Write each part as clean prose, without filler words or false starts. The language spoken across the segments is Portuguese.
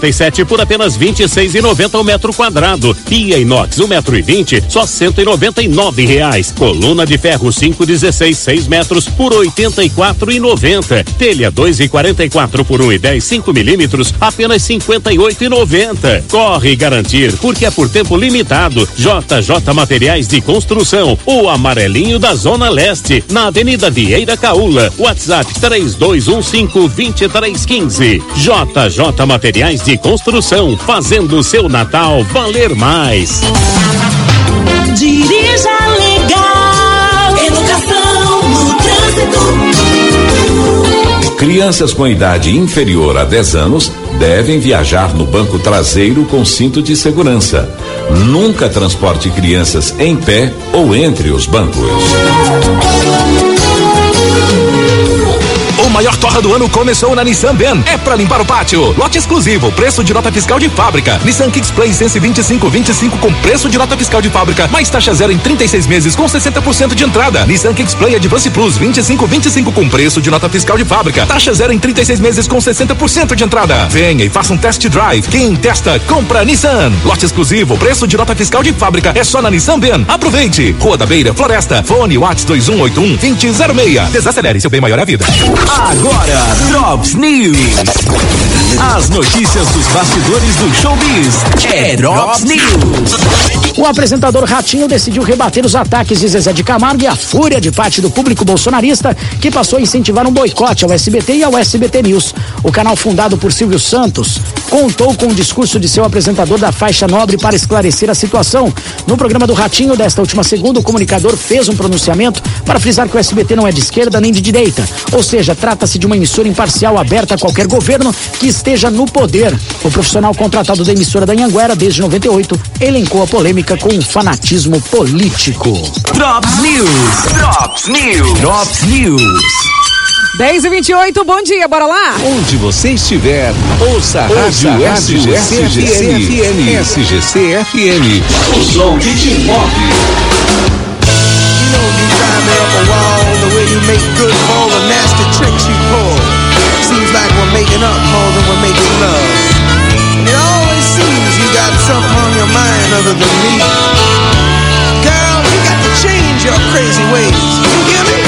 47 por apenas R$26,90 o metro quadrado. Pia inox 1,20 m, só R$199. Coluna de ferro 5,16, 6 metros por R$84,90. Telha 2,44 por 1,10, 5 milímetros, apenas R$58,90. Corre garantir, porque é por tempo limitado. JJ Materiais de Construção, o amarelinho da Zona Leste, na Avenida Vieira Caúla. WhatsApp 3215-2315. JJ Materiais de Construção, fazendo o seu Natal valer mais. Dirija legal, educação no trânsito. Crianças com idade inferior a 10 anos devem viajar no banco traseiro com cinto de segurança. Nunca transporte crianças em pé ou entre os bancos. O maior torra do ano começou na Nissan Ben. É pra limpar o pátio. Lote exclusivo, preço de nota fiscal de fábrica. Nissan Kicks Play Sense 25 com preço de nota fiscal de fábrica, mais taxa zero em 36 meses com 60% de entrada. Nissan Kicks Play Advance Plus 25 com preço de nota fiscal de fábrica, taxa zero em 36 meses com 60% de entrada. Venha e faça um test drive. Quem testa, compra Nissan. Lote exclusivo, preço de nota fiscal de fábrica, é só na Nissan Ben. Aproveite. Rua da Beira, Floresta. Fone WhatsApp 2181-2006. Desacelere, seu bem maior é a vida. Agora, Drops News. As notícias dos bastidores do showbiz. É Drops News. O apresentador Ratinho decidiu rebater os ataques de Zezé de Camargo e a fúria de parte do público bolsonarista, que passou a incentivar um boicote ao SBT e ao SBT News. O canal, fundado por Silvio Santos, contou com o discurso de seu apresentador da faixa nobre para esclarecer a situação. No programa do Ratinho desta última segunda, o comunicador fez um pronunciamento para frisar que o SBT não é de esquerda nem de direita, ou seja, trata-se de uma emissora imparcial aberta a qualquer governo que esteja no poder. O profissional contratado da emissora da Anhanguera desde 98 elencou a polêmica com um fanatismo político. Drops News. Drops News. Drops News. 10h28, bom dia, bora lá? Onde você estiver, ouça a Rádio SGC FM. SGC FM. O som que te move. The way you make good for all the nasty tricks you pull. Seems like we're making up more than we're making love. It always seems you got something on your mind other than me. Girl, you got to change your crazy ways. You hear me?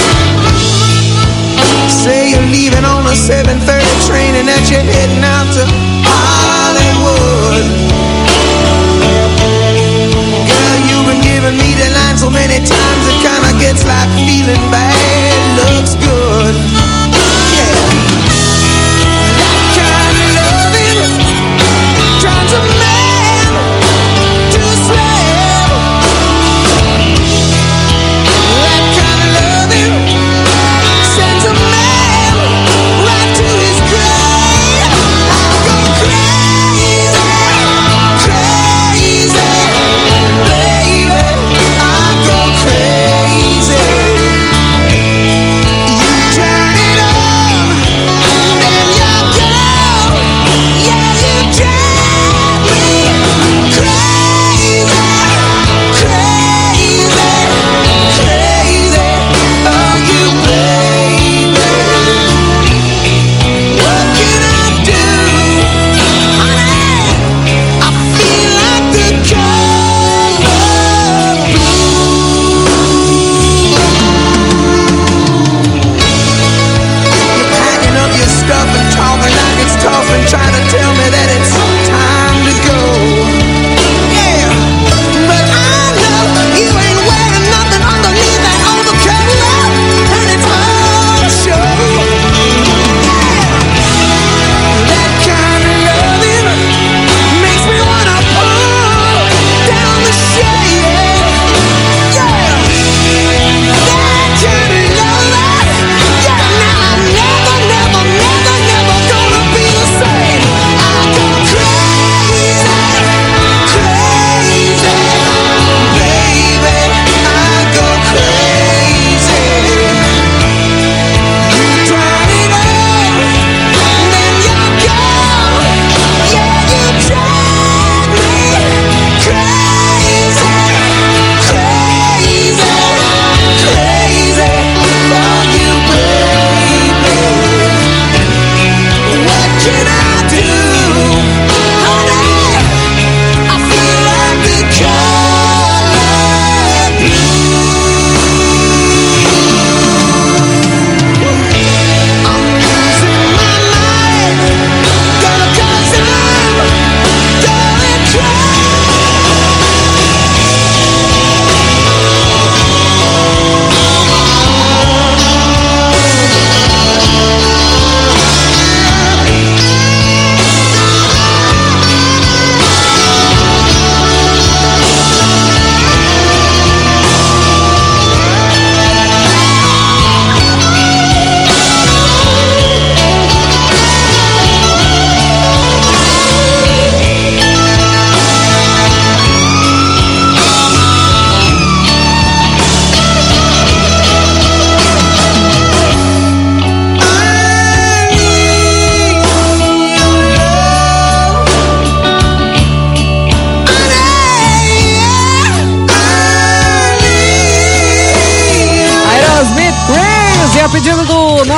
Say you're leaving on a 7:30 train and that you're heading out to Hollywood. Girl, you've been giving me the line so many times it kinda gets like feeling bad looks good. Yeah, that kind of loving drives a man to a slave. That kind of loving sends a man right to his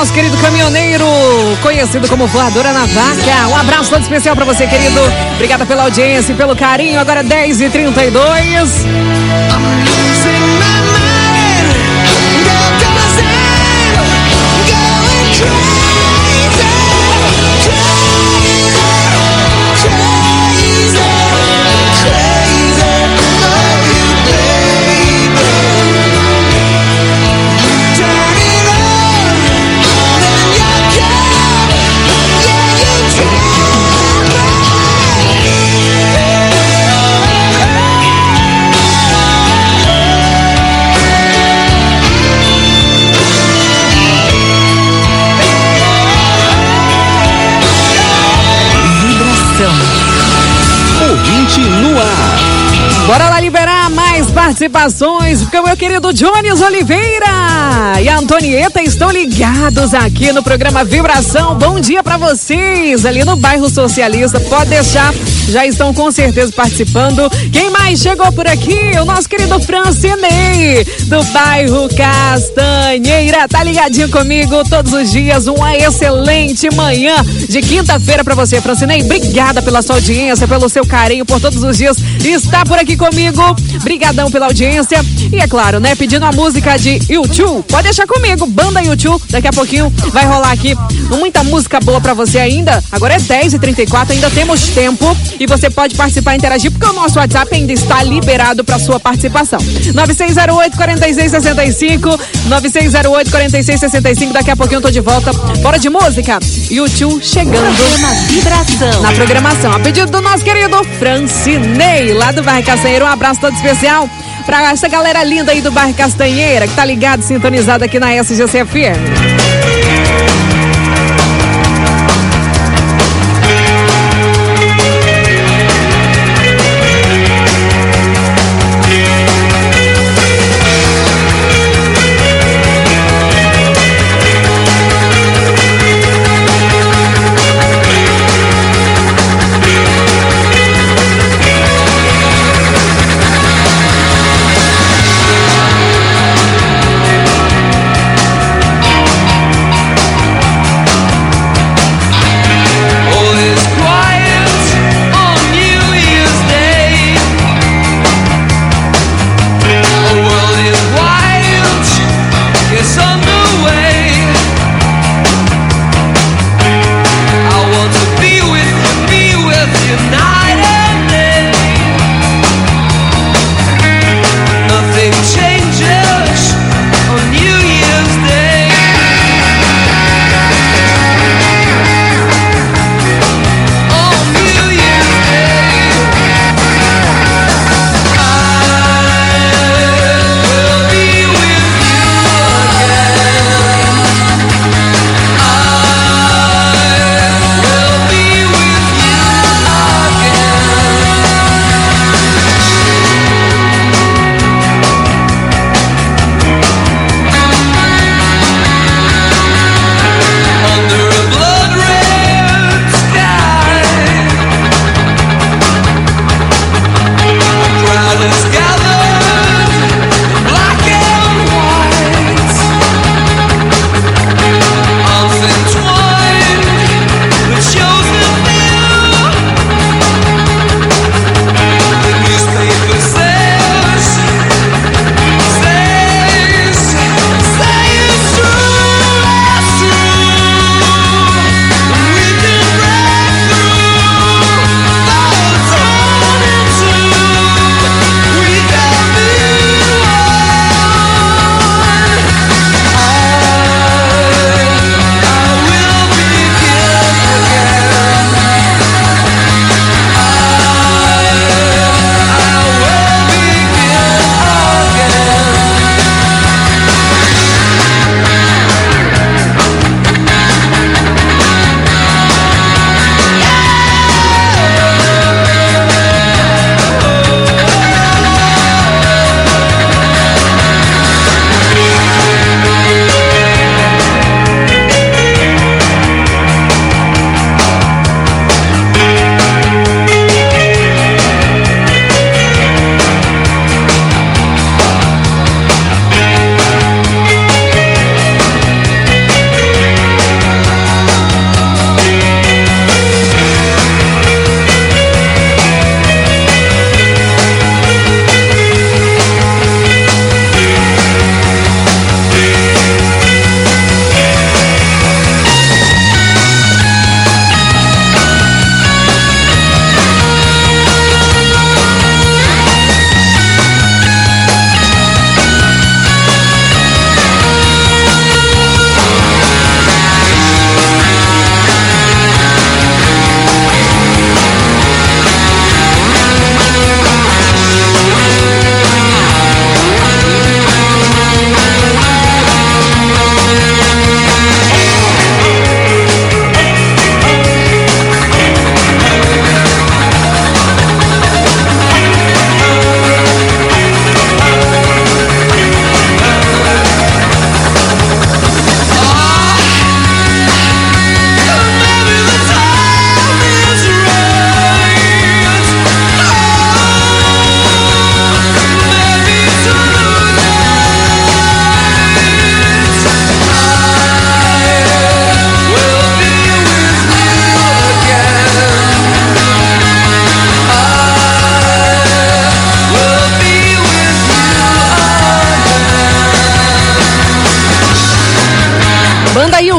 nosso querido caminhoneiro, conhecido como Voadora na Vaca. Um abraço todo especial pra você, querido. Obrigada pela audiência e pelo carinho. Agora 10h32. Ouvinte no ar. Bora lá liberar mais participações, porque o meu querido Jones Oliveira e a Antonieta estão ligados aqui no programa Vibração. Bom dia pra vocês, ali no bairro Socialista. Pode deixar, já estão com certeza participando. Quem mais chegou por aqui? O nosso querido Francinei, do bairro Castanheira. Tá ligadinho comigo todos os dias. Uma excelente manhã de quinta-feira pra você, Francinei. Obrigada pela sua audiência, pelo seu carinho, por todos os dias estar por aqui comigo. Brigadão pela audiência. E é claro, né, pedindo a música de U2. Pode deixar comigo, banda U2. Daqui a pouquinho vai rolar aqui muita música boa pra você ainda. Agora é 10h34, ainda temos tempo. E você pode participar e interagir, porque o nosso WhatsApp ainda está liberado para sua participação. 9608-4665. 9608-4665. Daqui a pouquinho eu tô de volta. Bora de música. U2 chegando. Vibração. Na programação. A pedido do nosso querido Francinei, lá do bairro Castanheira. Um abraço todo especial pra essa galera linda aí do bairro Castanheira, que tá ligado, sintonizado aqui na SGC-FM.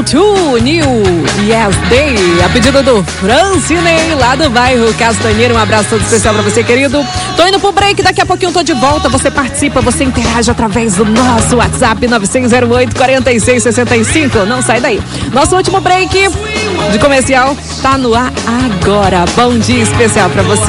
Two New Yes Day, a pedido do Francinei, lá do bairro Castanheira. Um abraço todo especial pra você, querido. Tô indo pro break, daqui a pouquinho tô de volta. Você participa, você interage através do nosso WhatsApp 9608-4665. Não sai daí. Nosso último break de comercial tá no ar agora. Bom dia especial pra você.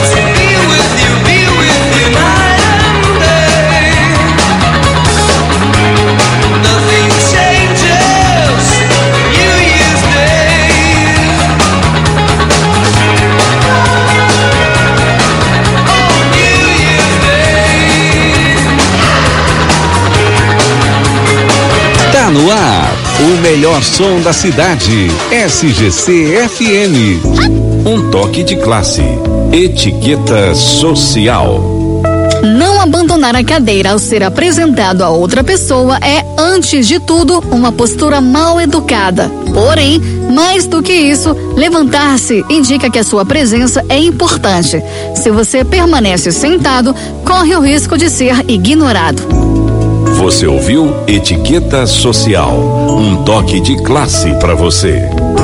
Tá no ar, o melhor som da cidade. SGC FM. Um toque de classe. Etiqueta social. Não abandonar a cadeira ao ser apresentado a outra pessoa é, antes de tudo, uma postura mal educada. Porém, mais do que isso, levantar-se indica que a sua presença é importante. Se você permanece sentado, corre o risco de ser ignorado. Você ouviu Etiqueta Social, um toque de classe para você.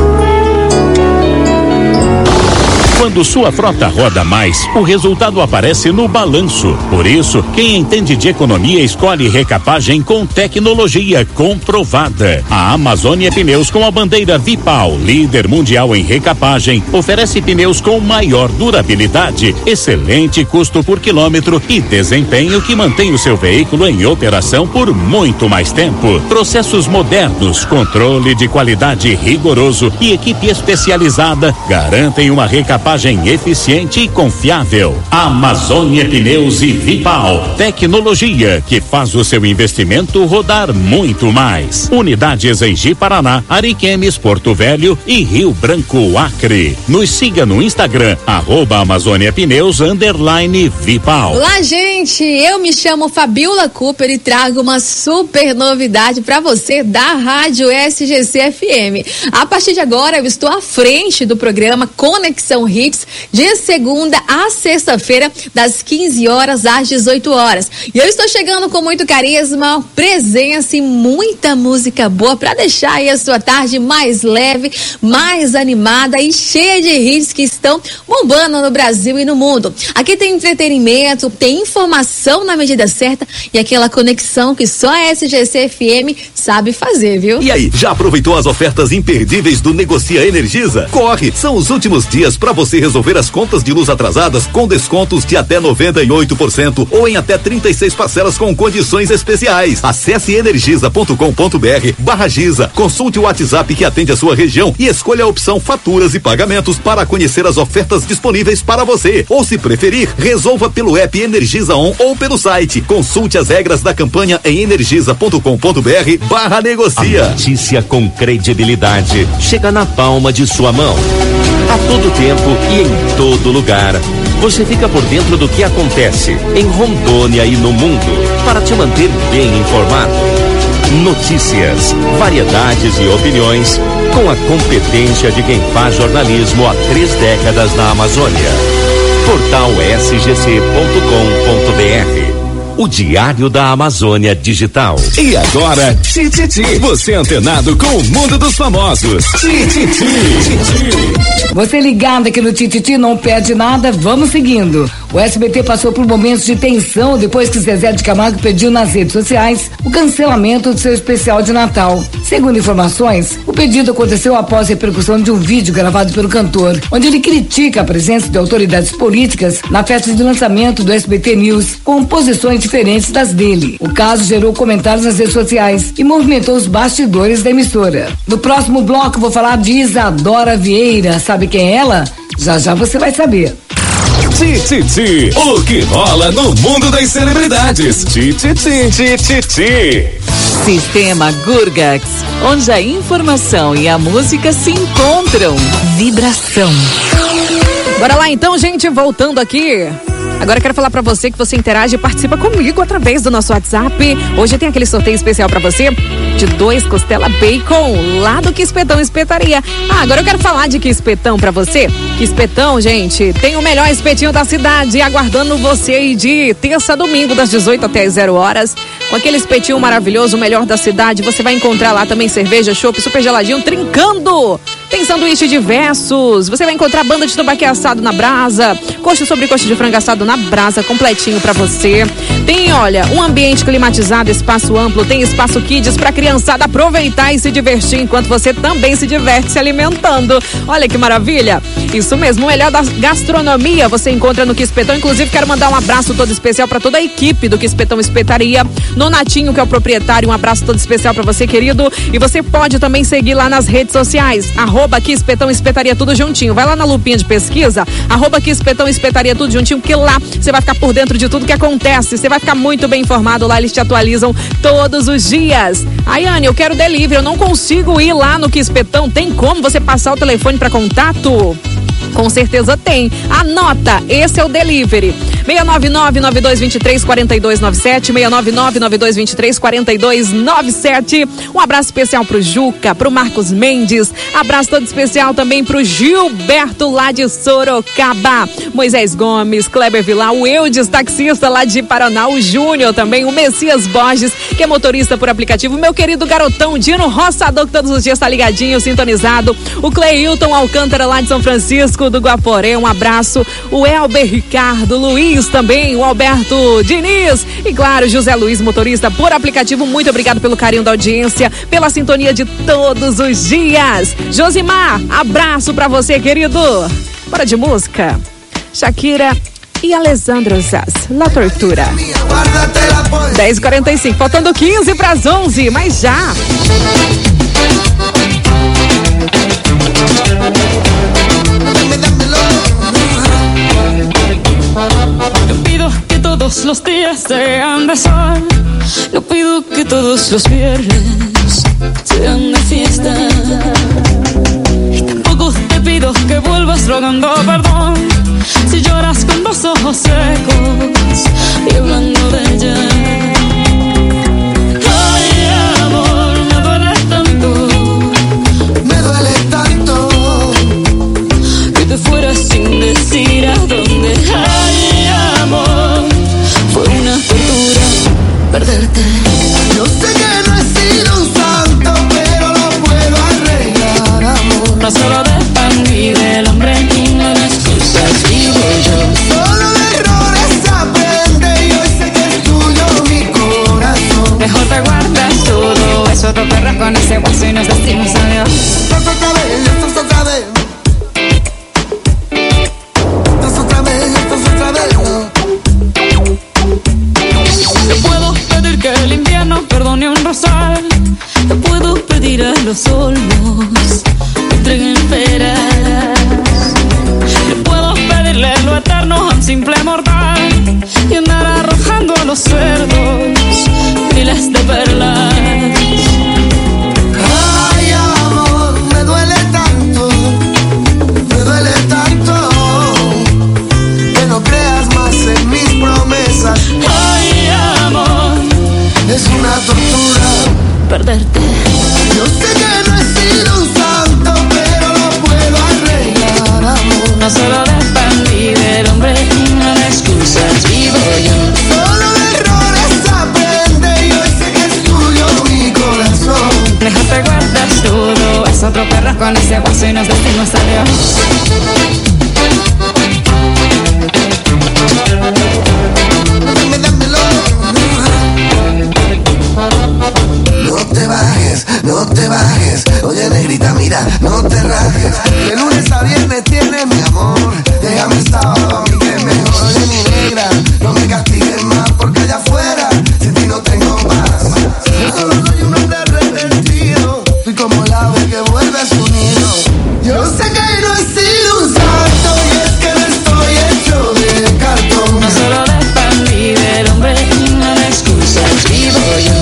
Quando sua frota roda mais, o resultado aparece no balanço. Por isso, quem entende de economia escolhe recapagem com tecnologia comprovada. A Amazônia Pneus, com a bandeira Vipal, líder mundial em recapagem, oferece pneus com maior durabilidade, excelente custo por quilômetro e desempenho que mantém o seu veículo em operação por muito mais tempo. Processos modernos, controle de qualidade rigoroso e equipe especializada garantem uma recapagem eficiente e confiável. Amazônia Pneus e Vipal, tecnologia que faz o seu investimento rodar muito mais. Unidades em Ji-Paraná, Ariquemes, Porto Velho e Rio Branco, Acre. Nos siga no Instagram, @Amazônia Pneus _Vipal. Olá, gente, eu me chamo Fabiola Cooper e trago uma super novidade para você da Rádio SGC FM. A partir de agora eu estou à frente do programa Conexão Hits, de segunda a sexta-feira, das 15 horas às 18 horas. E eu estou chegando com muito carisma, presença e muita música boa para deixar aí a sua tarde mais leve, mais animada e cheia de hits que estão bombando no Brasil e no mundo. Aqui tem entretenimento, tem informação na medida certa e aquela conexão que só a SGC FM sabe fazer, viu? E aí, já aproveitou as ofertas imperdíveis do Negocia Energisa? Corre, são os últimos dias para você resolver as contas de luz atrasadas com descontos de até 98% ou em até 36 parcelas com condições especiais. Acesse energisa.com.br/Giza, consulte o WhatsApp que atende a sua região e escolha a opção faturas e pagamentos para conhecer as ofertas disponíveis para você. Ou, se preferir, resolva pelo app Energisa On ou pelo site. Consulte as regras da campanha em energisa.com.br/negocia. A notícia com credibilidade chega na palma de sua mão. A todo tempo e em todo lugar. Você fica por dentro do que acontece em Rondônia e no mundo, para te manter bem informado. Notícias, variedades e opiniões, com a competência de quem faz jornalismo há 3 décadas na Amazônia. Portal sgc.com.br, o Diário da Amazônia Digital. E agora, Tititi, você antenado com o mundo dos famosos. Tititi. Você ligado aqui no Tititi, não perde nada, vamos seguindo. O SBT passou por momentos de tensão depois que Zezé de Camargo pediu nas redes sociais o cancelamento do seu especial de Natal. Segundo informações, o pedido aconteceu após a repercussão de um vídeo gravado pelo cantor, onde ele critica a presença de autoridades políticas na festa de lançamento do SBT News, com posições diferentes das dele. O caso gerou comentários nas redes sociais e movimentou os bastidores da emissora. No próximo bloco vou falar de Isadora Vieira. Sabe quem é ela? Já já você vai saber. Tititi, o que rola no mundo das celebridades. Tititi. Sistema Gurgax, onde a informação e a música se encontram. Vibração. Bora lá então, gente, voltando aqui. Agora eu quero falar pra você que você interage e participa comigo através do nosso WhatsApp. Hoje tem aquele sorteio especial pra você de 2 costela bacon lá do Quispetão Espetaria. Agora eu quero falar de Quispetão pra você. Quispetão, gente, tem o melhor espetinho da cidade aguardando você aí de terça a domingo das 18 até as 0 horas. Com aquele espetinho maravilhoso, o melhor da cidade. Você vai encontrar lá também cerveja, chopp, super geladinho, trincando. Tem sanduíche diversos. Você vai encontrar banda de tambaqui assado na brasa, coxa sobre coxa de frango assado na brasa, completinho pra você. Tem, olha, um ambiente climatizado, espaço amplo, tem espaço kids pra criançada aproveitar e se divertir enquanto você também se diverte se alimentando. Olha que maravilha. Isso mesmo, o melhor da gastronomia você encontra no Quispetão. Inclusive, quero mandar um abraço todo especial pra toda a equipe do Quispetão Espetaria. Nonatinho, que é o proprietário, um abraço todo especial pra você, querido. E você pode também seguir lá nas redes sociais, @Quispetão Espetaria, tudo juntinho. Vai lá na lupinha de pesquisa, @Quispetão Espetaria, tudo juntinho, porque lá você vai ficar por dentro de tudo que acontece. Você vai ficar muito bem informado lá, eles te atualizam todos os dias. Aí, Anne, eu quero delivery, eu não consigo ir lá no Quispetão. Tem como você passar o telefone para contato? Com certeza tem. Anota, esse é o delivery. 699-9223-4297, 699-9223-4297. Um abraço especial pro Juca, pro Marcos Mendes. Abraço todo especial também pro Gilberto lá de Sorocaba. Moisés Gomes, Kleber Vilar, o Eudes, taxista lá de Paraná, o Júnior também, o Messias Borges, que é motorista por aplicativo, meu querido garotão Dino Roçador, que todos os dias tá ligadinho, sintonizado. O Cleilton Alcântara lá de São Francisco do Guaporé, um abraço. O Elber Ricardo, Luiz também, o Alberto Diniz e claro, José Luiz, motorista por aplicativo. Muito obrigado pelo carinho da audiência, pela sintonia de todos os dias. Josimar, abraço pra você, querido. Bora de música. Shakira e Alessandro Zaz, La Tortura. 10h45, faltando 15 pras 11, mas já. Yo pido que todos los días sean de sol. Yo pido que todos los viernes sean de fiesta. Y tampoco te pido que vuelvas rogando perdón si lloras con los ojos secos y hablando de ella. Ay, amor, me duele tanto. Me duele tanto que te fueras sin decir a dónde. Ay, amor, fue una tortura perderte. Yo sé que no he sido un santo, pero lo puedo arreglar, amor. No solo de pan y del hombre ni no de excusas vivo yo. Solo de errores aprende y hoy sé que es tuyo mi corazón. Mejor te guardas todo eso, te perras con ese hueso y nos decimos adiós. Esto es otra vez, esto es otra vez. Que el invierno perdone un rosal. Te puedo pedir a los olmos que entreguen peras. Le puedo pedirle lo eterno a un simple mortal y andar arrojando a los cerdos miles de perlas. Ay, amor, me duele tanto que no creas más en mis promesas. Ay, amor, es una tortura perderte. Yo sé que no he sido un santo, pero lo puedo arreglar, amor. No solo de pan y del hombre, no de excusas vivo yo. Solo de errores aprende y hoy sé que es tuyo mi corazón. Mejor te guardas todo, es otro perro con ese hueso y nos decimos adiós. No te bajes, oye negrita, mira, no te rajes. De lunes a viernes tienes mi amor, déjame sábado a mí que es mejor. Oye mi negra, no me castigues más porque allá afuera sin ti no tengo más. Yo solo soy un hombre arrepentido, soy como el ave que vuelve a su nido. Yo sé que no he sido un santo y es que no estoy hecho de cartón. No solo de pan y del hombre, no de excusas vivo yo.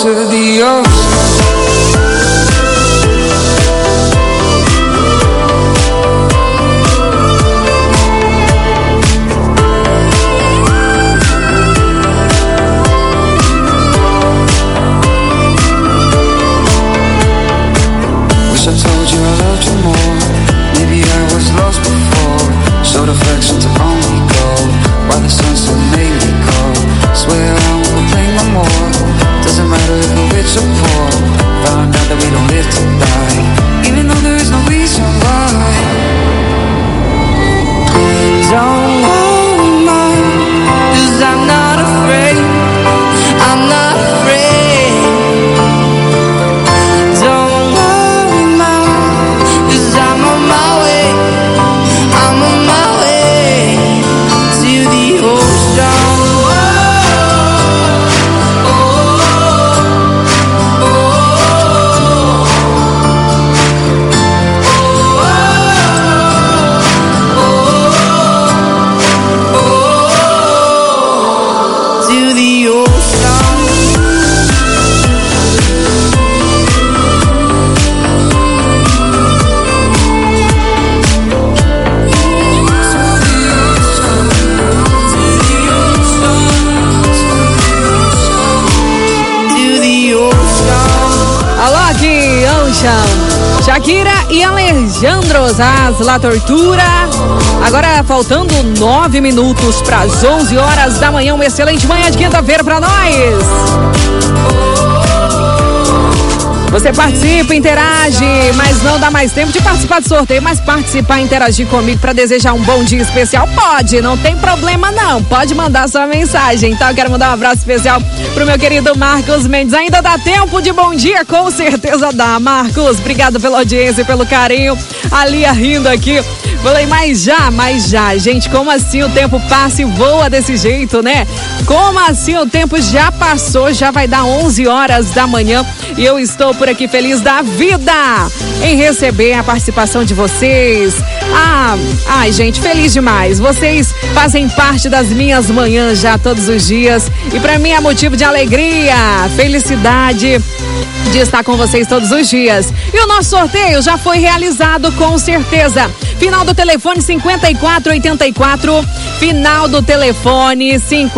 to the ocean. Wish I told you I loved you more. Maybe I was lost before. Showed affection to only go while the sun still made me cold. Swear I won't complain no more. Doesn't matter if we're rich or poor. Found out that we don't live to die, even though there is no reason why. Don't worry, Mom, 'cause I'm not afraid. I'm not afraid. Don't worry, Mom, 'cause I'm on my way. I'm on my way to the ocean. To the ocean. Alô, aqui, Ocean. Shakira e Alejandros, as La Tortura. Agora faltando 9 minutos para as 11 horas da manhã. Uma excelente manhã de quinta-feira para nós. Você participa, interage, mas não dá mais tempo de participar do sorteio, mas participar, interagir comigo para desejar um bom dia especial, pode, não tem problema não, pode mandar sua mensagem. Então eu quero mandar um abraço especial pro meu querido Marcos Mendes. Ainda dá tempo de bom dia? Com certeza dá, Marcos. Obrigado pela audiência e pelo carinho. A Lia rindo aqui. Falei, mas já, gente, como assim o tempo passa e voa desse jeito, né? Como assim o tempo já passou, já vai dar 11 horas da manhã e eu estou por aqui feliz da vida em receber a participação de vocês. Ai, gente, feliz demais. Vocês fazem parte das minhas manhãs já todos os dias e pra mim é motivo de alegria, felicidade de estar com vocês todos os dias. E o nosso sorteio já foi realizado com certeza. Final do telefone 5484. Final do telefone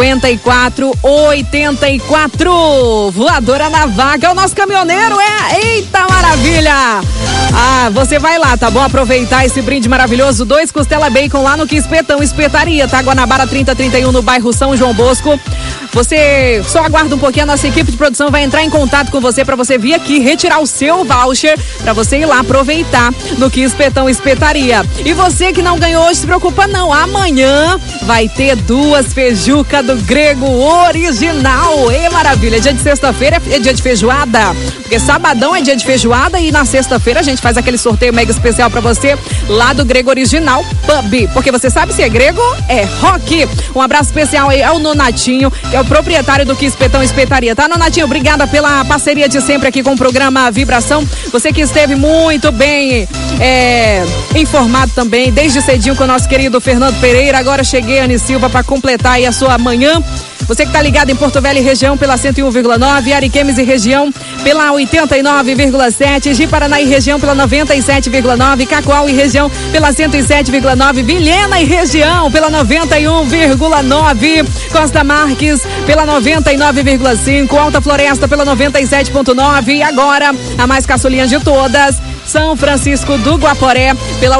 5484. Voadora na vaga. O nosso caminhoneiro Eita maravilha! Você vai lá, tá bom? Aproveitar esse brinde maravilhoso. 2 costela bacon lá no Que Espetão Espetaria, tá? Guanabara 3031 no bairro São João Bosco. Você só aguarda um pouquinho, a nossa equipe de produção vai entrar em contato com você para você vir aqui retirar o seu voucher para você ir lá aproveitar no Que Espetão Espetaria. E você que não ganhou hoje, se preocupa não, amanhã vai ter 2 feijuca do Grego original. Maravilha, dia de sexta-feira é dia de feijoada, porque sabadão é dia de feijoada e na sexta-feira a gente faz aquele sorteio mega especial para você lá do Grego Original Pub, porque você sabe se é grego, é rock. Um abraço especial aí ao Nonatinho, que é o proprietário do Que Espetão Espetaria, tá, Nonatinho? Obrigada pela parceria de sempre aqui com o programa Vibração. Você que esteve muito bem informado também, desde cedinho com o nosso querido Fernando Pereira. Agora cheguei, Anny Silva, para completar aí a sua manhã. Você que tá ligado em Porto Velho e região pela 101,9, Ariquemes e região pela 89,7, Ji-Paraná e região pela 97,9, Cacoal e região pela 107,9, Vilhena e região pela 91,9, Costa Marques pela 99,5, Alta Floresta pela 97,9 e agora a mais caçulinha de todas, São Francisco do Guaporé pela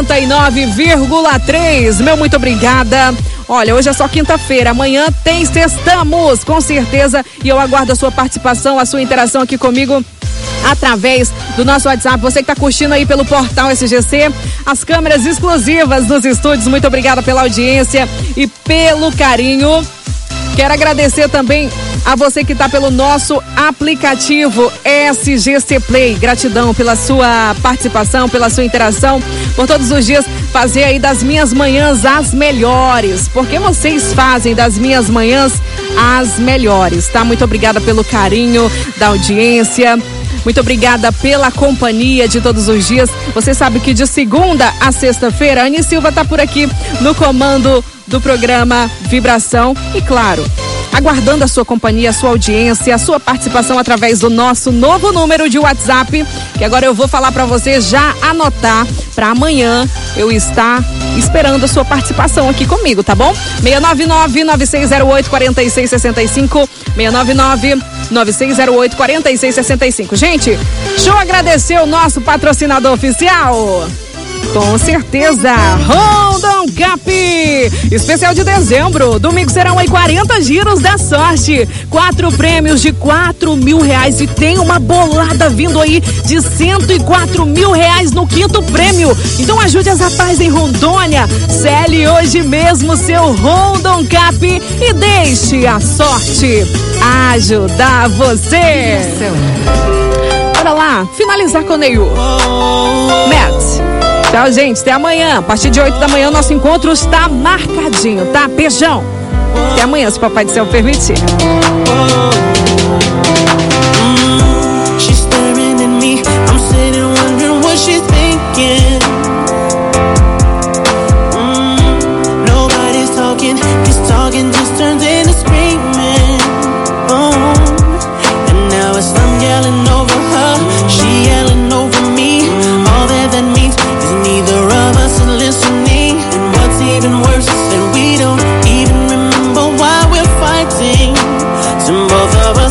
89,3. Meu muito obrigada. Olha, hoje é só quinta-feira, amanhã tem sextamos, com certeza, e eu aguardo a sua participação, a sua interação aqui comigo através do nosso WhatsApp. Você que está curtindo aí pelo portal SGC, as câmeras exclusivas dos estúdios, muito obrigada pela audiência e pelo carinho. Quero agradecer também a você que está pelo nosso aplicativo SGC Play. Gratidão pela sua participação, pela sua interação, por todos os dias fazer aí das minhas manhãs as melhores, porque vocês fazem das minhas manhãs as melhores, tá? Muito obrigada pelo carinho da audiência. Muito obrigada pela companhia de todos os dias. Você sabe que de segunda a sexta-feira, a Anny Silva tá por aqui no comando do programa Vibração. E claro, aguardando a sua companhia, a sua audiência, a sua participação através do nosso novo número de WhatsApp, que agora eu vou falar para você já anotar para amanhã eu estar esperando a sua participação aqui comigo, tá bom? 699-9608-4665, 699-9608-4665. Gente, deixa eu agradecer o nosso patrocinador oficial. Com certeza, Rondon Cap, especial de dezembro, domingo serão aí 40 giros da sorte, 4 prêmios de R$4.000 e tem uma bolada vindo aí de R$104.000 no 5º prêmio. Então ajude as rapazes em Rondônia, cele hoje mesmo seu Rondon Cap e deixe a sorte ajudar você. Bora lá, finalizar com o Neil. Matt. Tchau, gente. Até amanhã. A partir de 8 da manhã, nosso encontro está marcadinho, tá? Beijão. Até amanhã, se o Papai do Céu permitir. She's staring at me. I'm sitting wondering what she's thinking. Nobody's talking. His talking just turns into screaming. And now it's I'm yelling over her. She yelling over me. All that means neither of us is listening, and what's even worse is that we don't even remember why we're fighting. So both of us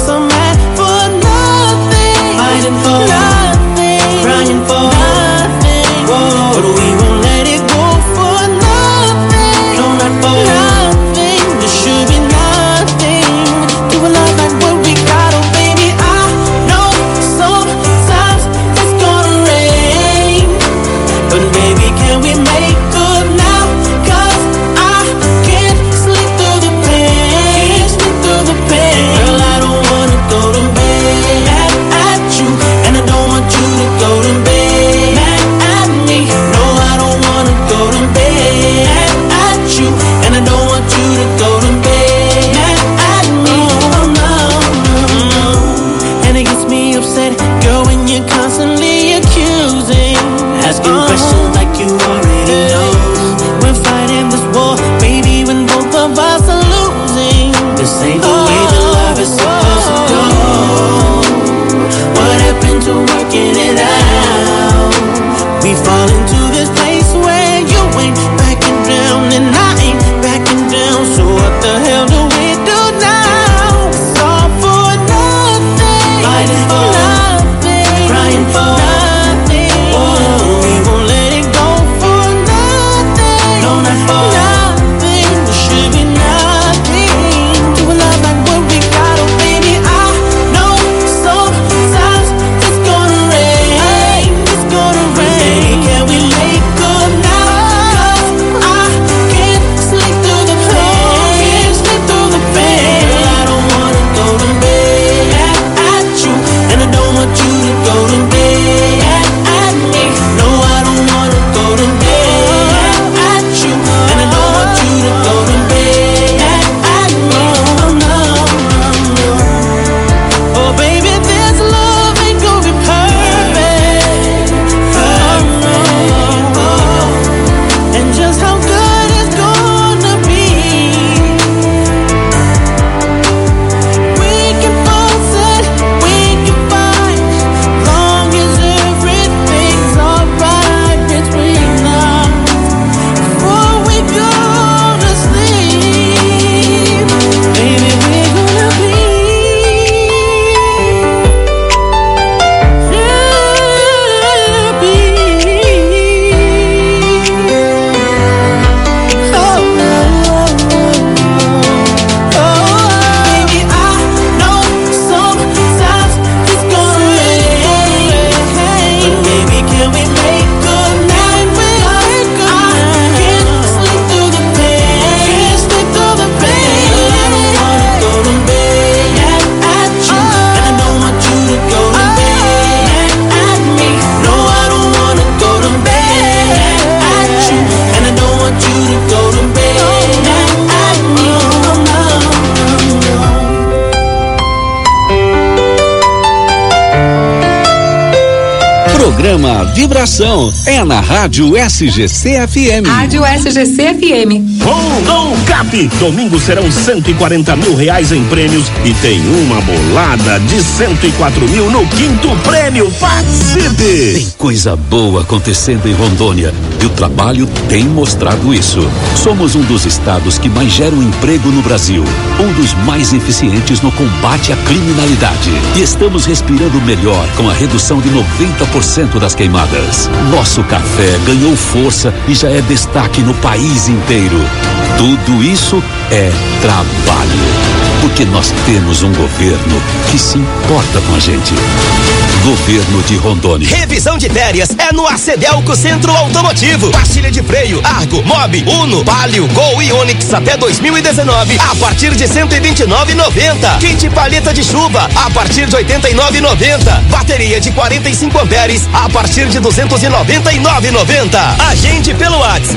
programa Vibração é na Rádio SGC FM. Rádio SGC FM. Rondon Cap. Domingo serão 140 mil reais em prêmios e tem uma bolada de 104 mil no quinto prêmio. Participe! Tem coisa boa acontecendo em Rondônia e o trabalho tem mostrado isso. Somos um dos estados que mais geram emprego no Brasil, um dos mais eficientes no combate à criminalidade. E estamos respirando melhor com a redução de 90% das queimadas. Nosso café ganhou força e já é destaque no país inteiro. Tudo isso é trabalho. Porque nós temos um governo que se importa com a gente. Governo de Rondônia. Revisão de férias é no Arcedelco Centro Automotivo. Pastilha de freio, Argo, Mob, Uno, Palio, Gol e Onix até 2019 a partir de 129,90. Kit paleta de chuva a partir de 89,90. Bateria de 45 amperes a partir de 299,90. Agende pelo WhatsApp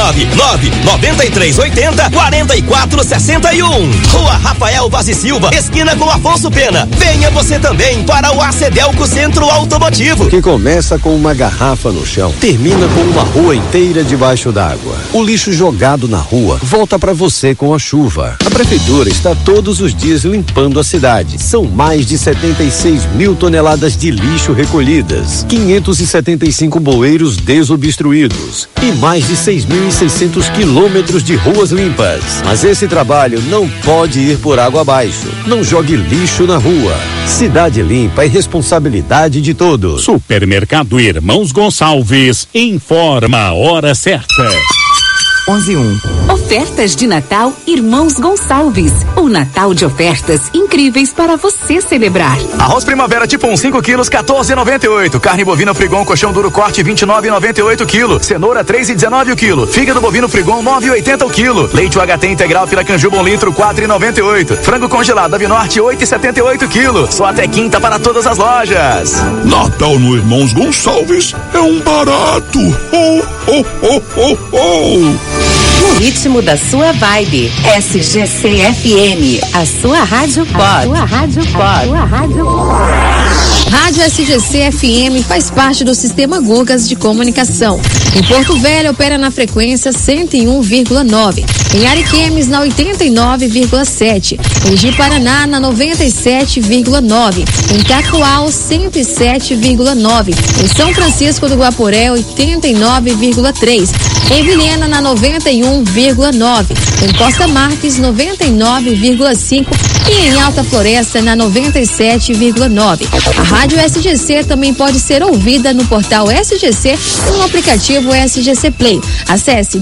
699-9380-4461. Rua Rafael Vaz e Silva, esquina com Afonso Pena. Venha você também para o Arcedelco Centro Automotivo. Que começa com uma garrafa no chão, termina com uma rua inteira debaixo d'água. O lixo jogado na rua volta para você com a chuva. A prefeitura está todos os dias limpando a cidade. São mais de 76 mil toneladas de lixo recolhidas, 575 bueiros desobstruídos e mais de 6.600 quilômetros de ruas limpas. Mas esse trabalho não pode ir por água abaixo. Não jogue lixo na rua. Cidade limpa é responsabilidade de todos. Supermercado Irmãos Gonçalves informa a hora certa. 11:01. Ofertas de Natal Irmãos Gonçalves. O Natal de ofertas incríveis para você celebrar. Arroz Primavera tipo 1, 5 quilos, 14,98. Carne bovina Frigon colchão duro corte, 29,98 quilo. Cenoura, 3,19 o quilo. Fígado bovino Frigon, 9,80 o quilo. Leite UHT integral Piracanjuba 1 litro, 4,98. Frango congelado Ave Norte, 8,78 quilo. Só até quinta para todas as lojas. Natal no Irmãos Gonçalves é um barato. Oh, oh, oh, oh, oh. No ritmo da sua vibe. SGC FM, a sua rádio pop. A sua rádio pop. Rádio SGC FM faz parte do sistema Gugas de comunicação. Em Porto Velho opera na frequência 101,9. Em Ariquemes na 89,7. Em Ji-Paraná na 97,9. Em Cacoal 107,9. Em São Francisco do Guaporé 89,3. Em Vilhena na 91,9. Em Costa Marques 99,5. E em Alta Floresta na 97,9. A Rádio SGC também pode ser ouvida no portal SGC e no aplicativo SGC Play. Acesse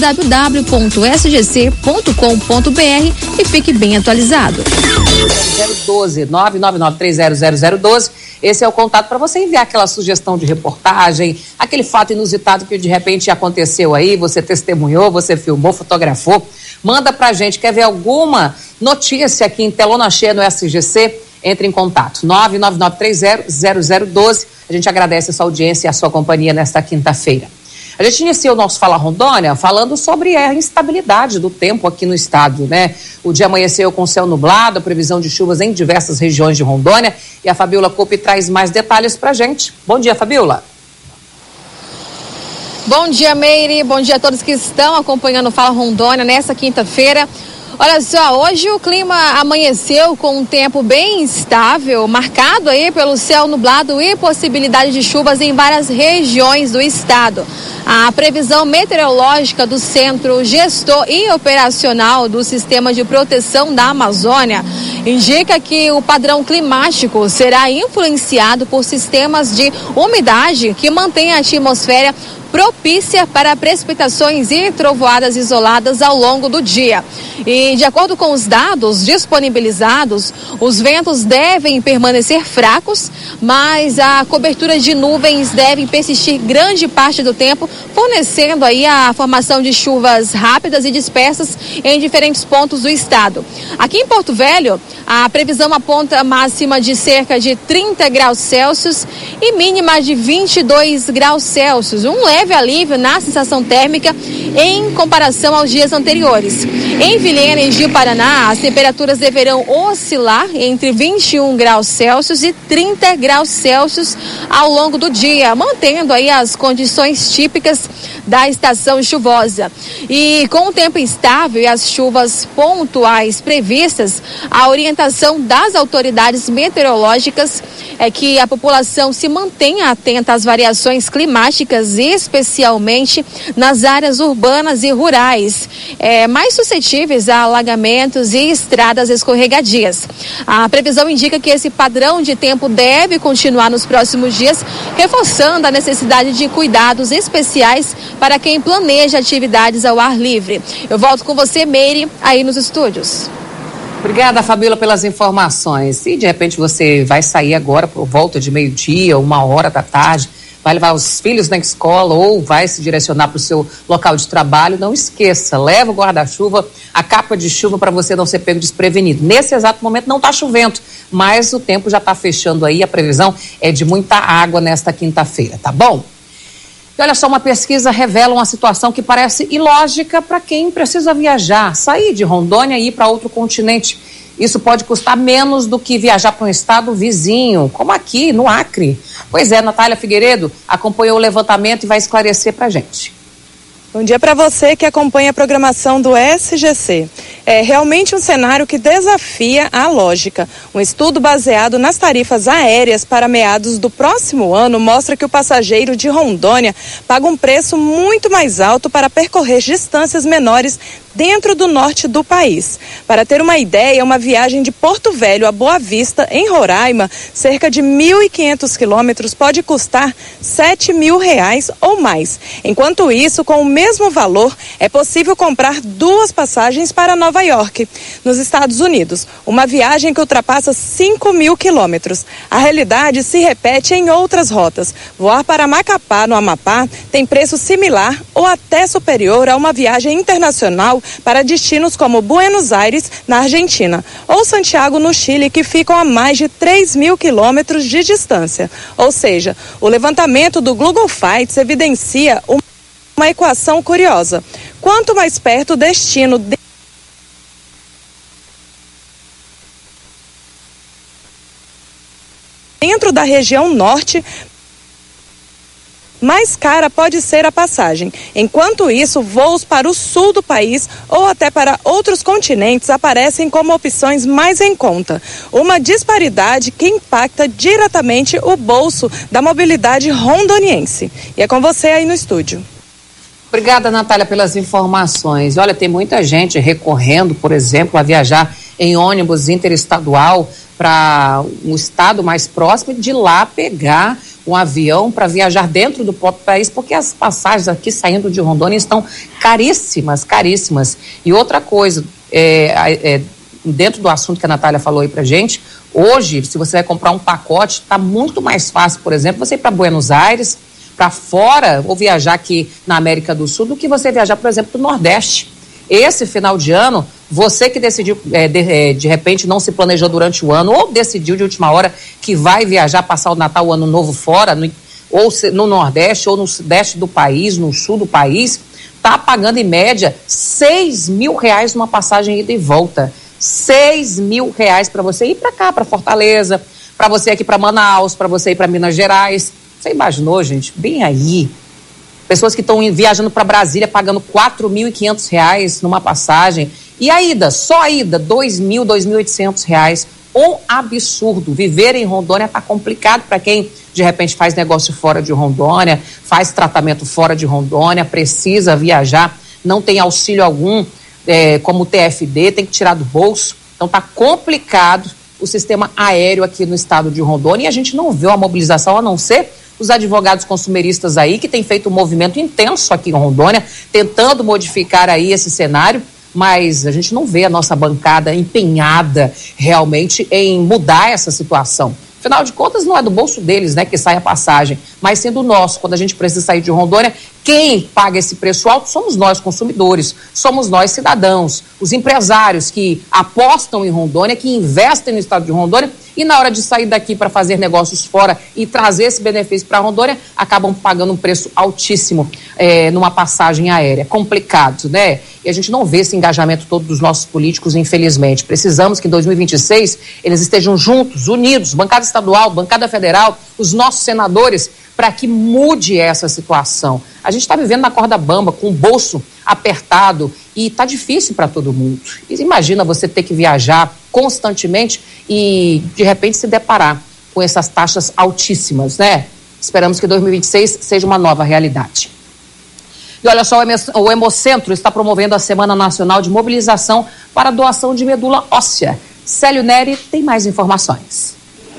www.sgc.com.br e fique bem atualizado. 012 999300012. Esse é o contato para você enviar aquela sugestão de reportagem, aquele fato inusitado que de repente aconteceu aí, você testemunhou, você filmou, fotografou. Manda pra gente, quer ver alguma notícia aqui em Telona Cheia no SGC? Entre em contato, 999300012. A gente agradece a sua audiência e a sua companhia nesta quinta-feira. A gente inicia o nosso Fala Rondônia falando sobre a instabilidade do tempo aqui no estado, né? O dia amanheceu com céu nublado, a previsão de chuvas em diversas regiões de Rondônia, e a Fabiola Coupe traz mais detalhes pra gente. Bom dia, Fabiola. Bom dia, Meire. Bom dia a todos que estão acompanhando o Fala Rondônia nessa quinta-feira. Olha só, hoje o clima amanheceu com um tempo bem instável, marcado aí pelo céu nublado e possibilidade de chuvas em várias regiões do estado. A previsão meteorológica do Centro Gestor e Operacional do Sistema de Proteção da Amazônia indica que o padrão climático será influenciado por sistemas de umidade que mantêm a atmosfera propícia para precipitações e trovoadas isoladas ao longo do dia. E, de acordo com os dados disponibilizados, os ventos devem permanecer fracos, mas a cobertura de nuvens deve persistir grande parte do tempo, fornecendo aí a formação de chuvas rápidas e dispersas em diferentes pontos do estado. Aqui em Porto Velho, a previsão aponta máxima de cerca de 30 graus Celsius e mínima de 22 graus Celsius. Um leve leve alívio na sensação térmica em comparação aos dias anteriores. Em Vilhena e Ji-Paraná, as temperaturas deverão oscilar entre 21 graus Celsius e 30 graus Celsius ao longo do dia, mantendo aí as condições típicas da estação chuvosa. E com o tempo instável e as chuvas pontuais previstas, a orientação das autoridades meteorológicas é que a população se mantenha atenta às variações climáticas, especialmente nas áreas urbanas e rurais, mais suscetíveis a alagamentos e estradas escorregadias. A previsão indica que esse padrão de tempo deve continuar nos próximos dias, reforçando a necessidade de cuidados especiais para quem planeja atividades ao ar livre. Eu volto com você, Meire, aí nos estúdios. Obrigada, Fabíola, pelas informações. Se de repente você vai sair agora por volta de 12h, 1h da tarde, vai levar os filhos na escola ou vai se direcionar para o seu local de trabalho, não esqueça, leva o guarda-chuva, a capa de chuva para você não ser pego desprevenido. Nesse exato momento não está chovendo, mas o tempo já está fechando aí, a previsão é de muita água nesta quinta-feira, tá bom? E olha só, uma pesquisa revela uma situação que parece ilógica para quem precisa viajar, sair de Rondônia e ir para outro continente. Isso pode custar menos do que viajar para um estado vizinho, como aqui no Acre. Pois é, Natália Figueiredo acompanhou o levantamento e vai esclarecer para a gente. Bom dia para você que acompanha a programação do SGC. É realmente um cenário que desafia a lógica. Um estudo baseado nas tarifas aéreas para meados do próximo ano mostra que o passageiro de Rondônia paga um preço muito mais alto para percorrer distâncias menores dentro do norte do país. Para ter uma ideia, uma viagem de Porto Velho a Boa Vista, em Roraima, cerca de 1.500 quilômetros, pode custar R$7.000 ou mais. Enquanto isso, com o mesmo valor, é possível comprar 2 passagens para Nova York, nos Estados Unidos. Uma viagem que ultrapassa 5.000 quilômetros. A realidade se repete em outras rotas. Voar para Macapá, no Amapá, tem preço similar ou até superior a uma viagem internacional para destinos como Buenos Aires, na Argentina, ou Santiago, no Chile, que ficam a mais de 3.000 quilômetros de distância. Ou seja, o levantamento do Google Flights evidencia uma equação curiosa. Quanto mais perto o destino dentro da região norte, mais cara pode ser a passagem. Enquanto isso, voos para o sul do país ou até para outros continentes aparecem como opções mais em conta. Uma disparidade que impacta diretamente o bolso da mobilidade rondoniense. E é com você aí no estúdio. Obrigada, Natália, pelas informações. Olha, tem muita gente recorrendo, por exemplo, a viajar em ônibus interestadual para um estado mais próximo e de lá pegar um avião para viajar dentro do próprio país, porque as passagens aqui saindo de Rondônia estão caríssimas, caríssimas. E outra coisa, dentro do assunto que a Natália falou aí pra gente, hoje, se você vai comprar um pacote, está muito mais fácil, por exemplo, você ir para Buenos Aires, para fora, ou viajar aqui na América do Sul, do que você viajar, por exemplo, do Nordeste. Esse final de ano, você que decidiu, de repente não se planejou durante o ano, ou decidiu de última hora que vai viajar, passar o Natal, o Ano Novo fora, ou no Nordeste, ou no Sudeste do país, no Sul do país, está pagando em média R$6.000 numa passagem ida e volta. R$6.000 para você ir para cá, para Fortaleza, para você aqui para Manaus, para você ir para Minas Gerais. Você imaginou, gente? Bem aí. Pessoas que estão viajando para Brasília pagando R$4.500 numa passagem. E a ida, só a ida, R$2.000, R$2.800. Um absurdo. Viver em Rondônia está complicado para quem, de repente, faz negócio fora de Rondônia, faz tratamento fora de Rondônia, precisa viajar, não tem auxílio algum, como o TFD, tem que tirar do bolso. Então está complicado o sistema aéreo aqui no estado de Rondônia e a gente não vê uma mobilização a não ser os advogados consumeristas aí, que têm feito um movimento intenso aqui em Rondônia, tentando modificar aí esse cenário, mas a gente não vê a nossa bancada empenhada realmente em mudar essa situação. Afinal de contas, não é do bolso deles, né, que sai a passagem, mas sendo nosso, quando a gente precisa sair de Rondônia, quem paga esse preço alto somos nós, consumidores, somos nós, cidadãos, os empresários que apostam em Rondônia, que investem no estado de Rondônia e na hora de sair daqui para fazer negócios fora e trazer esse benefício para Rondônia, acabam pagando um preço altíssimo numa passagem aérea. Complicado, né? E a gente não vê esse engajamento todo dos nossos políticos, infelizmente. Precisamos que em 2026 eles estejam juntos, unidos, bancada estadual, bancada federal, os nossos senadores, para que mude essa situação. A gente está vivendo na corda bamba, com o bolso apertado, e está difícil para todo mundo. E imagina você ter que viajar constantemente e, de repente, se deparar com essas taxas altíssimas, né? Esperamos que 2026 seja uma nova realidade. E olha só, o Hemocentro está promovendo a Semana Nacional de Mobilização para a doação de medula óssea. Célio Neri tem mais informações.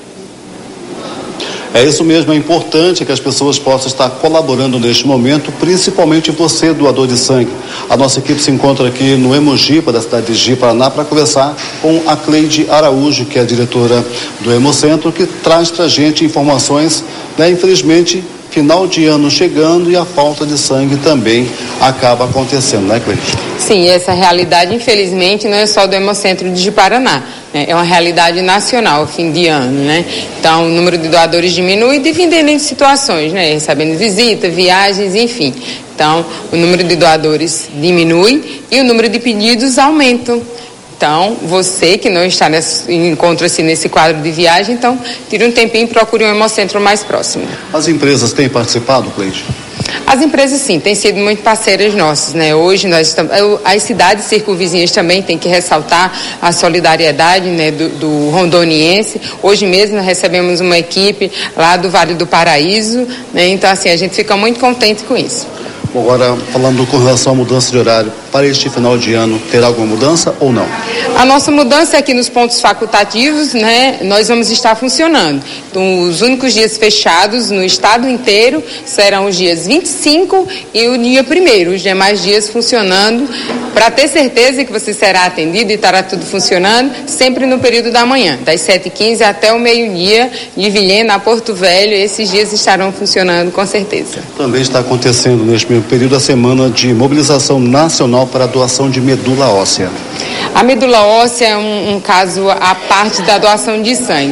É isso mesmo, é importante que as pessoas possam estar colaborando neste momento, principalmente você, doador de sangue. A nossa equipe se encontra aqui no Hemogipa, da cidade de Ji, Paraná, para conversar com a Cleide Araújo, que é a diretora do Hemocentro, que traz para a gente informações, né? Infelizmente, final de ano chegando e a falta de sangue também acaba acontecendo, né, Cleide? Sim, essa realidade, infelizmente, não é só do Hemocentro de Paraná, né? É uma realidade nacional, fim de ano, né? Então, o número de doadores diminui dependendo de situações, né? Recebendo visita, viagens, enfim. Então, o número de doadores diminui e o número de pedidos aumenta. Então, você que não está encontra-se nesse quadro de viagem, então, tire um tempinho e procure um Hemocentro mais próximo. As empresas têm participado, Cleide? As empresas, sim, têm sido muito parceiras nossas, né? Hoje, nós estamos, as cidades circunvizinhas também têm que ressaltar a solidariedade, né, do rondoniense. Hoje mesmo nós recebemos uma equipe lá do Vale do Paraíso, né? Então, assim, a gente fica muito contente com isso. Agora, falando com relação à mudança de horário, para este final de ano, terá alguma mudança ou não? A nossa mudança é que nos pontos facultativos, né, nós vamos estar funcionando. Então, os únicos dias fechados no estado inteiro serão os dias 25 e o dia 1º, os demais dias funcionando, para ter certeza que você será atendido e estará tudo funcionando, sempre no período da manhã, das 7h15 até o meio-dia, de Vilhena a Porto Velho, esses dias estarão funcionando com certeza. Também está acontecendo neste mesmo período a semana de mobilização nacional para a doação de medula óssea. A medula óssea é um caso à parte da doação de sangue.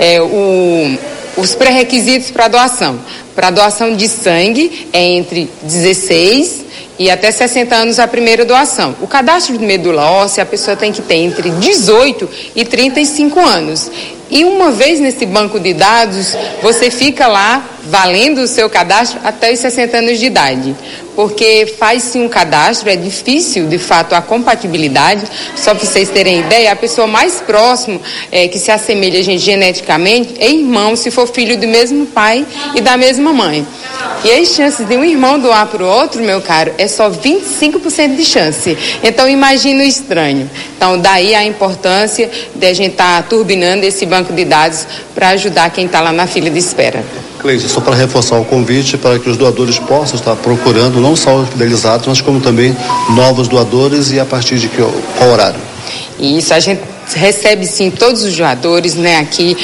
Os pré-requisitos para a doação. Para a doação de sangue é entre 16 e até 60 anos a primeira doação. O cadastro de medula óssea, a pessoa tem que ter entre 18 e 35 anos. E uma vez nesse banco de dados, você fica lá valendo o seu cadastro até os 60 anos de idade. Porque faz-se um cadastro, é difícil, de fato, a compatibilidade. Só para vocês terem ideia, a pessoa mais próxima que se assemelha a gente geneticamente é irmão, se for filho do mesmo pai e da mesma mãe. E as chances de um irmão doar para o outro, meu caro, é só 25% de chance. Então, imagina o estranho. Então, daí a importância de a gente estar turbinando esse banco de dados para ajudar quem está lá na fila de espera. Cleide, só para reforçar o convite para que os doadores possam estar procurando não só os fidelizados, mas como também novos doadores e a partir de qual horário? Isso, a gente recebe sim todos os doadores, né, aqui,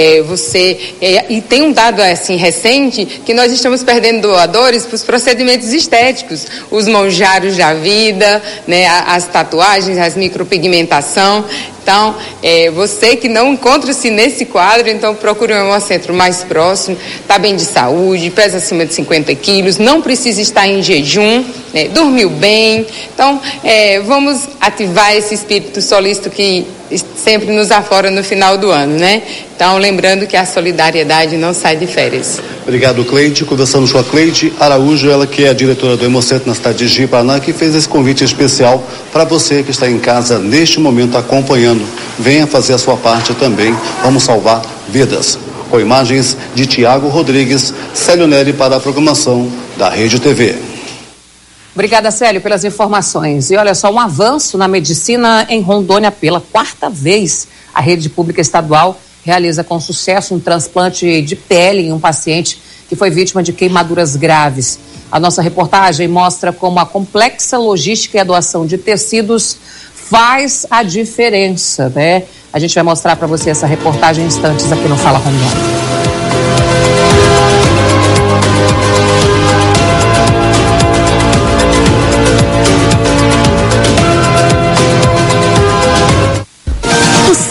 e tem um dado assim recente que nós estamos perdendo doadores para os procedimentos estéticos, os monjaros da vida, né, as tatuagens, as micropigmentação. Então, você que não encontra-se nesse quadro, então procure um Hemocentro mais próximo, está bem de saúde, pesa acima de 50 quilos, não precisa estar em jejum, né, dormiu bem. Então, vamos ativar esse espírito solícito que sempre nos aflora no final do ano, né? Então, lembrando que a solidariedade não sai de férias. Obrigado, Cleide. Conversamos com a Cleide Araújo, ela que é a diretora do Hemocentro na cidade de Ji, Paraná, que fez esse convite especial para você que está em casa neste momento acompanhando. Venha fazer a sua parte também. Vamos salvar vidas. Com imagens de Tiago Rodrigues, Célio Neri para a programação da Rede TV. Obrigada, Célio, pelas informações. E olha só, um avanço na medicina em Rondônia pela 4ª vez. A rede pública estadual realiza com sucesso um transplante de pele em um paciente que foi vítima de queimaduras graves. A nossa reportagem mostra como a complexa logística e a doação de tecidos faz a diferença, né? A gente vai mostrar para você essa reportagem em instantes aqui no Fala Rondônia.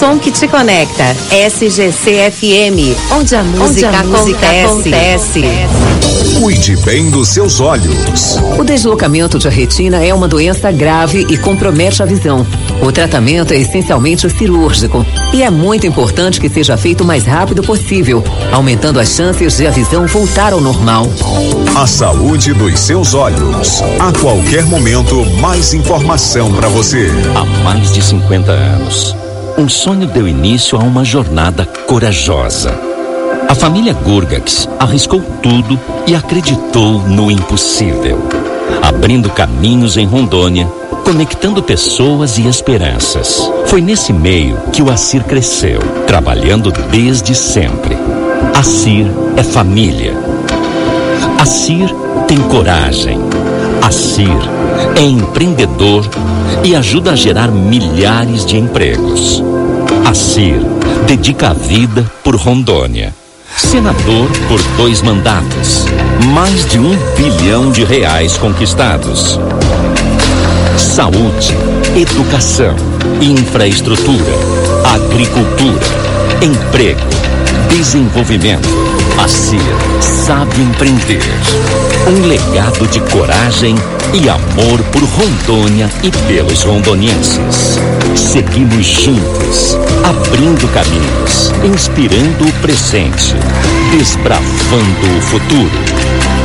som que te conecta. SGC FM, onde a música acontece. Cuide bem dos seus olhos. O deslocamento de retina é uma doença grave e compromete a visão. O tratamento é essencialmente cirúrgico e é muito importante que seja feito o mais rápido possível, aumentando as chances de a visão voltar ao normal. A saúde dos seus olhos. A qualquer momento, mais informação para você. Há mais de 50 anos, um sonho deu início a uma jornada corajosa. A família Gurgax arriscou tudo e acreditou no impossível, abrindo caminhos em Rondônia, conectando pessoas e esperanças. Foi nesse meio que o Acir cresceu, trabalhando desde sempre. Acir é família. Acir tem coragem. Acir é empreendedor e ajuda a gerar milhares de empregos. Acir dedica a vida por Rondônia. Senador por 2 mandatos. Mais de R$1 bilhão conquistados. Saúde, educação, infraestrutura, agricultura, emprego, desenvolvimento. Acir sabe empreender. Um legado de coragem e amor por Rondônia e pelos rondonienses. Seguimos juntos, abrindo caminhos, inspirando o presente, desbravando o futuro.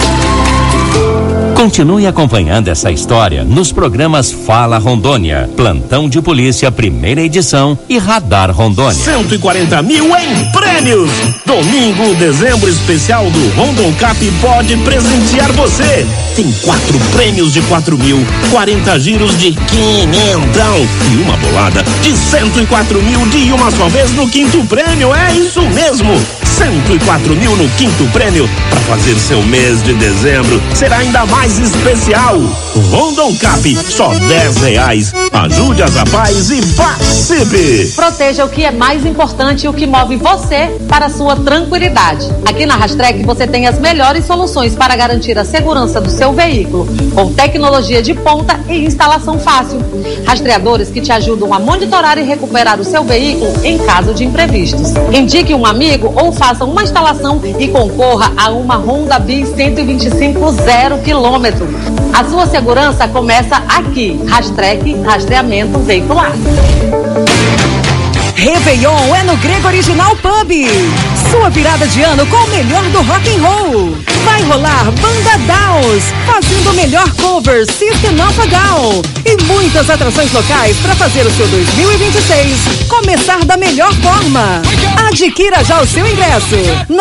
Continue acompanhando essa história nos programas Fala Rondônia, Plantão de Polícia, primeira edição e Radar Rondônia. 140 mil em prêmios. Domingo, dezembro especial do Rondon Cap pode presentear você. Tem 4 prêmios de 4 mil, 40 giros de 500 e uma bolada de 104 mil de uma só vez no 5º prêmio. É isso mesmo. 104 mil no 5º prêmio para fazer seu mês de dezembro será ainda mais especial. Rondon Cap, só R$10. Ajude as rapazes e participe. Proteja o que é mais importante e o que move você para a sua tranquilidade. Aqui na Rastrec você tem as melhores soluções para garantir a segurança do seu veículo, com tecnologia de ponta e instalação fácil. Rastreadores que te ajudam a monitorar e recuperar o seu veículo em caso de imprevistos. Indique um amigo ou faça uma instalação e concorra a uma Honda Bis 125 0 km. A sua segurança começa aqui. Rastrec, rastreamento veicular. Réveillon é no Grego Original Pub. Sua virada de ano com o melhor do rock and roll. Vai rolar Banda Daus, fazendo o melhor cover System of a Down. E muitas atrações locais para fazer o seu 2026 começar da melhor forma. Adquira já o seu ingresso.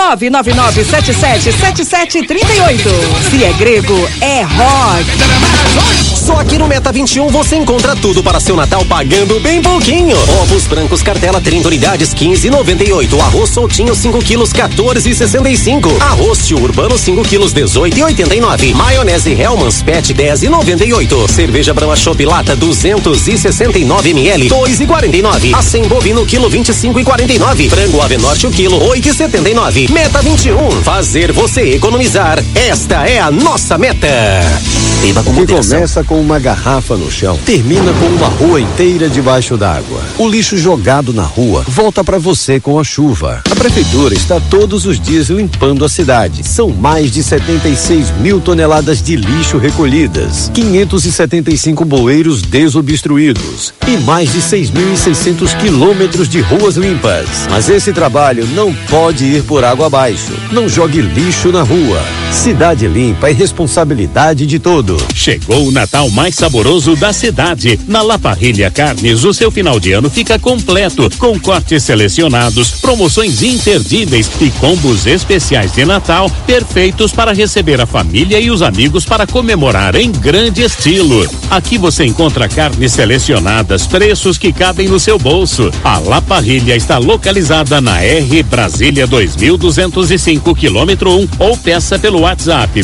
999777738. Se é grego, é rock. Só aqui no Meta 21 você encontra tudo para seu Natal pagando bem pouquinho. Ovos brancos cartela 30 unidades 15,98. Arroz soltinho 5 quilos 14,65. Arroz tio urbano 5 quilos 18,89. Maionese Hellmann's Pet 10,98. Cerveja Brahma Chopp lata 269 ml 2,49. Acém bovino quilo 25,49. Frango Ave Norte o quilo 8,79. Meta 21. Fazer você economizar. Esta é a nossa meta. Que começa com uma garrafa no chão, termina com uma rua inteira debaixo d'água. O lixo jogado na rua volta para você com a chuva. A prefeitura está todos os dias limpando a cidade. São mais de 76 mil toneladas de lixo recolhidas, 575 bueiros desobstruídos e mais de 6.600 quilômetros de ruas limpas. Mas esse trabalho não pode ir por água abaixo. Não jogue lixo na rua. Cidade limpa é responsabilidade de todos. Chegou o Natal mais saboroso da cidade. Na La Parrilla Carnes, o seu final de ano fica completo, com cortes selecionados, promoções imperdíveis e combos especiais de Natal, perfeitos para receber a família e os amigos para comemorar em grande estilo. Aqui você encontra carnes selecionadas, preços que cabem no seu bolso. A La Parrilla está localizada na R Brasília 2205, quilômetro 1, ou peça pelo WhatsApp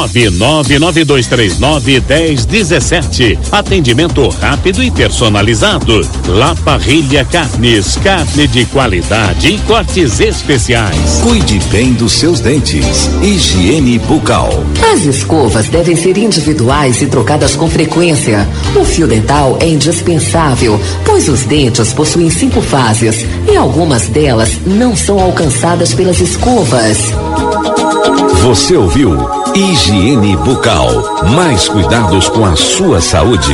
69992391017. Atendimento rápido e personalizado. La Parrilla Carnes, carne de qualidade e cortes especiais. Cuide bem dos seus dentes. Higiene bucal. As escovas devem ser individuais e trocadas com frequência. O fio dental é indispensável, pois os dentes possuem 5 fases e algumas delas não são alcançadas pelas escovas. Você ouviu Higiene bucal. Mais cuidados com a sua saúde.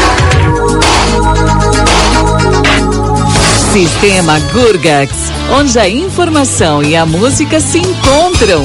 Sistema Gurgax, onde a informação e a música se encontram.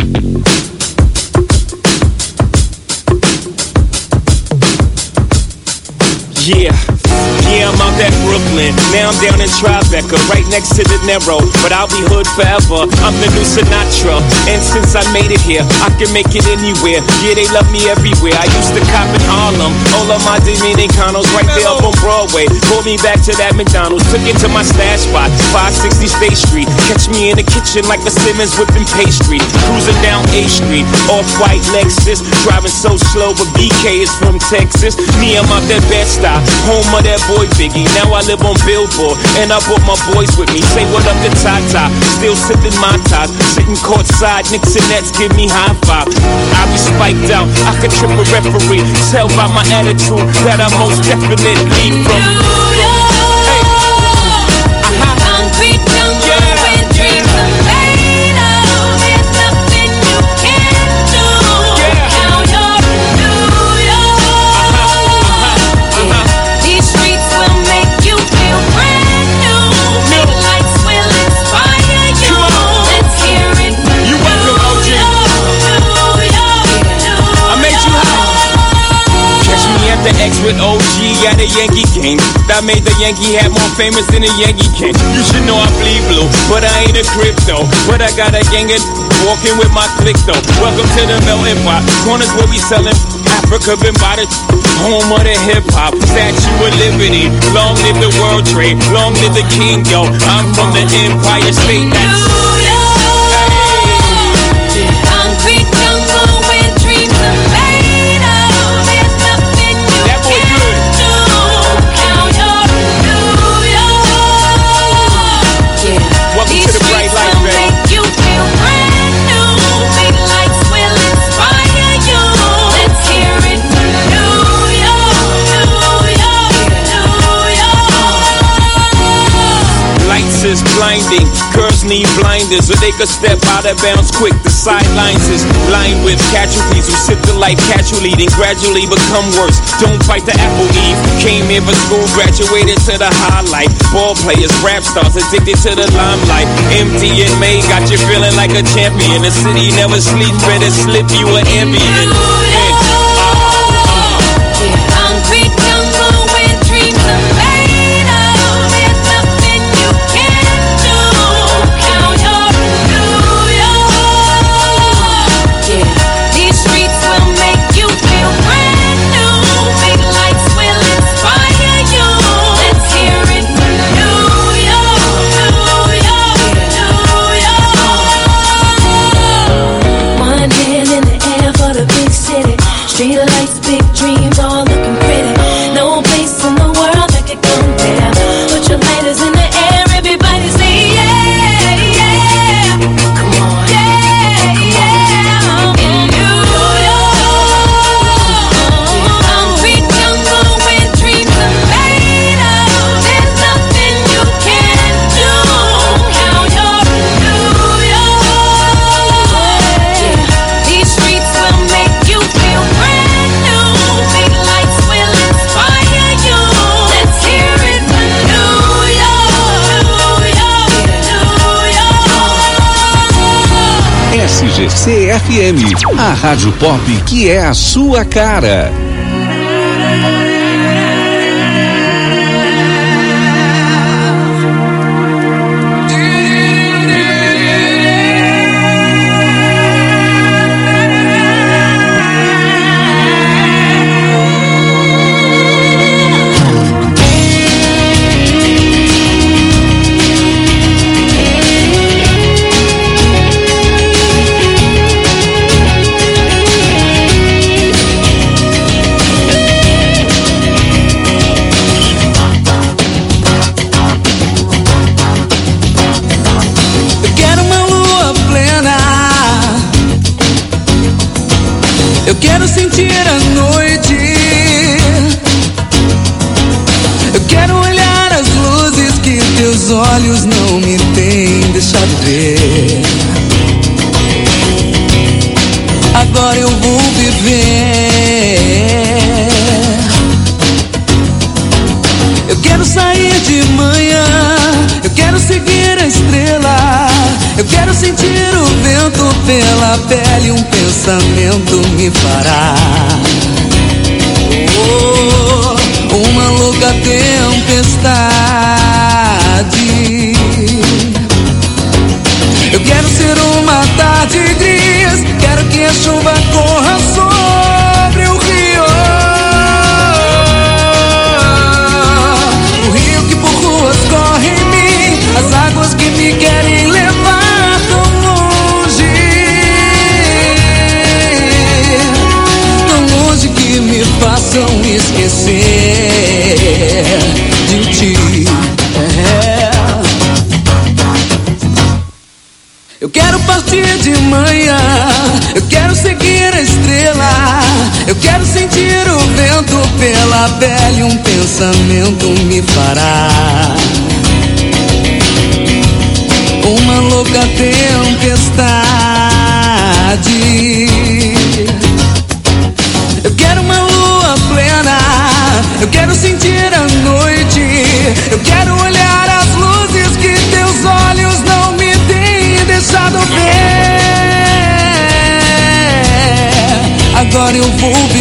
Yeah, I'm out at Brooklyn. Now I'm down in Tribeca, right next to De Niro. But I'll be hood forever. I'm the new Sinatra. And since I made it here, I can make it anywhere. Yeah, they love me everywhere. I used to cop in Harlem. All of my Dominicanos right there up on Broadway. Pulled me back to that McDonald's. Took it to my stash spot, 560 State Street. Catch me in the kitchen like a Simmons whipping pastry. Cruising down A Street, off-white Lexus. Driving so slow, but BK is from Texas. Me, I'm out that Bed-Stuy, home of that boy Biggie. Now I live on Billboard, and I brought my boys with me. Say what up to Tata, still sipping my top. Sitting courtside, Knicks and Nets give me high five. I be spiked out, I could trip a referee. Tell by my attitude that I most definitely from. Concrete jungle where dreams are made of. There's nothing you can't do. Now you're New York. These streets will make you feel brand new. Big lights will inspire you. Let's hear it. You welcome, OG. I made you hot. Catch me at the X with OG at a Yankee game. That made the Yankee hat more famous than a Yankee can. You should know I bleed blue, but I ain't a crypto. But I got a gang of walking with my click though. Welcome to the melting pot. Corners where we selling Africa been by the home of the hip hop. Statue of Liberty. Long live the World Trade. Long live the King, yo. I'm from the Empire State. That's Concrete jungle where dreams are made of. There's nothing you can't do. Now you're New York. Welcome These to the bright streets light, will baby. make you feel brand new. Big lights will inspire you. Let's hear it. New York, New York, New York. Lights is blinding. Girls need blinders so they could step out of bounds quick. The sidelines is lined with casualties who sip the life casually, then gradually become worse. Don't fight the apple eve. Came here for school, graduated to the highlight. Ball players, rap stars, addicted to the limelight. Empty and May got you feeling like a champion. The city never sleeps, better slip you an ambient. Concrete jungle where dreams are made of. There's nothing you can't do. Now you're New York. These streets will make you feel brand new. Big lights will inspire you. Let's hear it. New York, New York, New York. One hand in the air for the big city. Street lights, big dreams, all looking pretty. No place in the world that could compare. Put your lighters in the air, everybody say yeah, yeah. Come on, yeah, yeah. In New York, concrete jungle where dreams are made of. There's nothing you can't do. Now you're New York. These streets will make you feel brand new. Big lights will inspire you. Let's hear it for New York, New York, New York. SGC FM, a rádio pop que é a sua cara. quero sentir a noite. Eu quero olhar as luzes que teus olhos não me têm deixado ver. Agora eu vou viver. Eu quero sair de manhã, eu quero seguir a estrela. Eu quero sentir o vento pela pele, um pensamento me fará. Oh, uma louca tempestade. Eu quero ser uma tarde gris, quero que a chuva corra sobre o rio. O rio que por ruas corre em mim, as águas que me querem levar tão longe que me façam esquecer de ti. Eu quero partir de manhã, eu quero seguir a estrela. Eu quero sentir o vento pela pele, um pensamento me fará. Uma louca tempestade. Eu quero uma lua plena, eu quero sentir a noite. Eu quero olhar as luzes que teus olhos não me têm deixado ver. Agora eu vou